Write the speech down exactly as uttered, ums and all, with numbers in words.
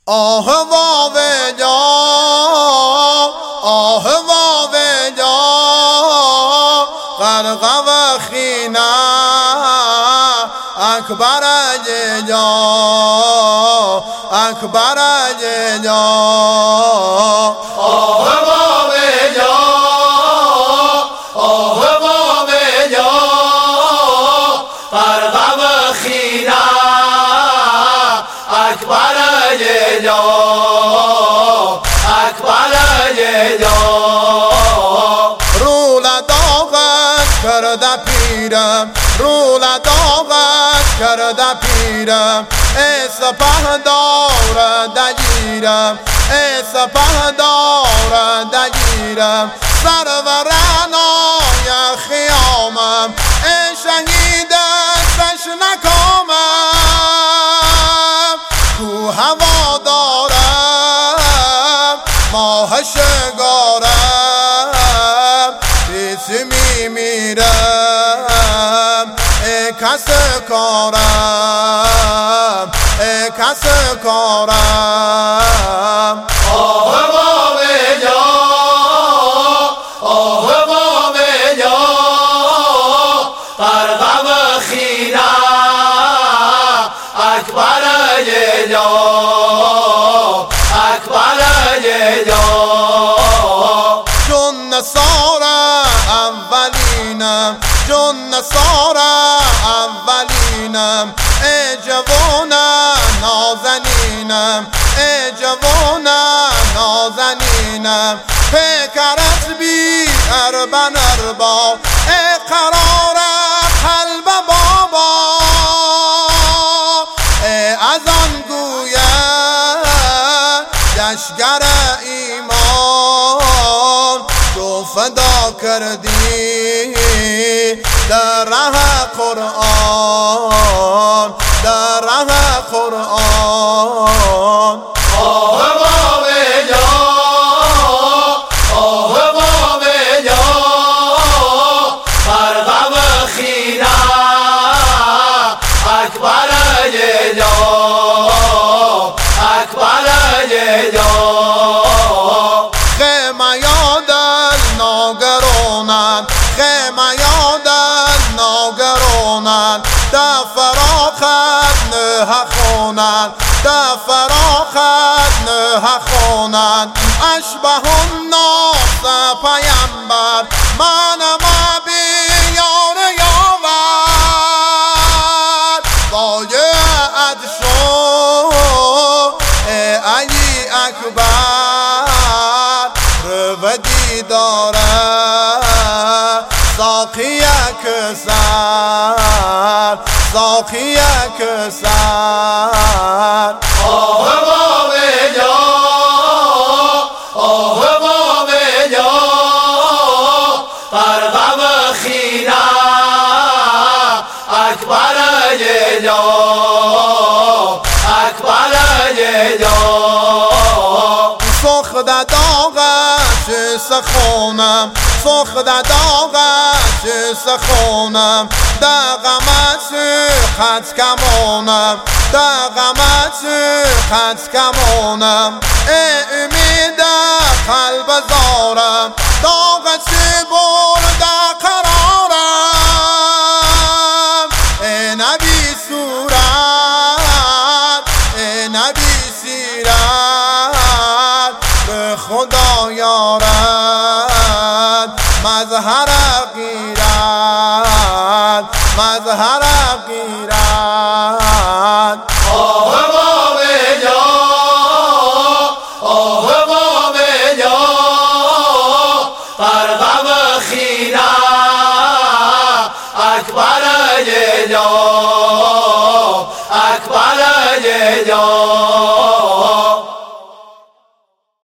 آه واوه جا آه واوه جا غرق و خینا اکبر جا اکبر جا آه واوه جا آه واوه جا غرق و خینا اکبر جا اکبر جا رول داغت کرده پیرم رول داغت کرده پیرم ای سپه دار دگیرم ای سپه دار دگیرم سرورانای خیامم ای شهید سش نکامم کو هوا دارم ماه شگارم بیسی می میرم ای کس کارم ای کس کارم آه واوه جا آه واوه جا غرق و خینا اکبر جا اکبر جا جون نصارا اولینم جون نصارا اولینم ای جوانم نازنینم ای جوانم نازنینم پیکرت بی اربن اربا ای قرار قلب بابا ای از آن گویم لشگر ایمان تو فدا کردی در راه قرآن در راه قرآن آه واوه جا آه واوه جا غرق و خینا اکبر جا اکبر جا خیمه یادن ناگرانند خیمه یادن ناگرانند در فراخت نه خونند در فراخت نه خونند اشبه الناس پیمبر منم بیار یاور باید شو ای علی اکبر رو دیداره ساقی کسر ساقی کسر آه واوه جا آه واوه جا غرق و خینا اکبر جا اکبر جا سخت داغش سخونم سخت داغش سخونم در غمش خط کمونم در غمش خط کمونم ای امید قلب زارم داغش برد قرارم ای نبی صورت ای نبی سیرت به خدا یارد مظهر غیرت مظهر غیرت آه واوه جا آه واوه جا غرق و خینا اکبر جا اکبر جا